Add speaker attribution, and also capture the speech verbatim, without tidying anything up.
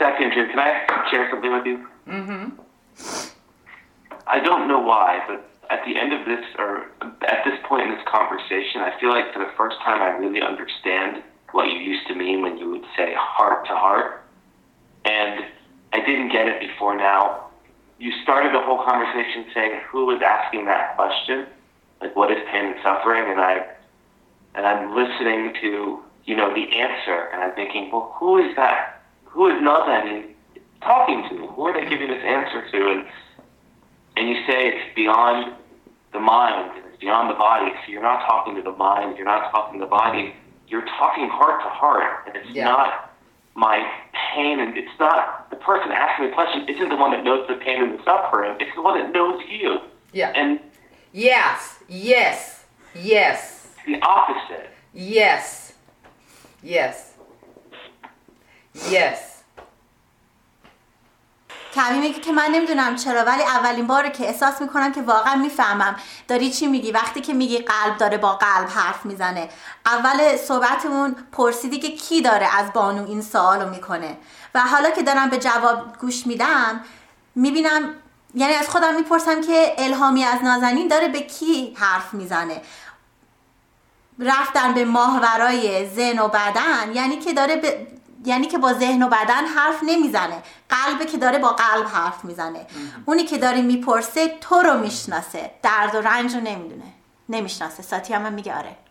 Speaker 1: second here. Can I share something with you?
Speaker 2: Mm-hmm.
Speaker 1: I don't know why, but at the end of this, or at this point in this conversation, I feel like for the first time I really understand what you used to mean when you would say heart to heart. And I didn't get it before now. You started the whole conversation saying who was asking that question, like what is pain and suffering, and I and I'm listening to, you know, the answer, and I'm thinking, well, who is that? Who is Nazanin talking to? Who are they giving this answer to? And and you say it's beyond the mind, it's beyond the body. So you're not talking to the mind, you're not talking to the body, you're talking heart to heart, and it's yeah. not my pain, and it's not the person asking the question isn't the one that knows the pain and the suffering, it's the one that knows you.
Speaker 2: Yeah.
Speaker 1: And
Speaker 2: yes, yes, yes.
Speaker 1: It's the opposite.
Speaker 2: Yes. Yes. Yes.
Speaker 3: کمی میگه که من نمیدونم چرا، ولی اولین باره که احساس میکنم که واقعا میفهمم داری چی میگی وقتی که میگی قلب داره با قلب حرف میزنه. اول صحبتمون پرسیدی که کی داره از بانو این سوالو میکنه و حالا که دارم به جواب گوش میدم میبینم، یعنی از خودم میپرسم که الهامی از نازنین داره به کی حرف میزنه. رفتن به ماهورای ذهن و بدن یعنی که داره به یعنی که با ذهن و بدن حرف نمیزنه، قلبه که داره با قلب حرف میزنه. اونی که داره میپرسه تو رو میشناسه، درد و رنج رو نمیدونه، نمیشناسه. ساتی هم میگه آره.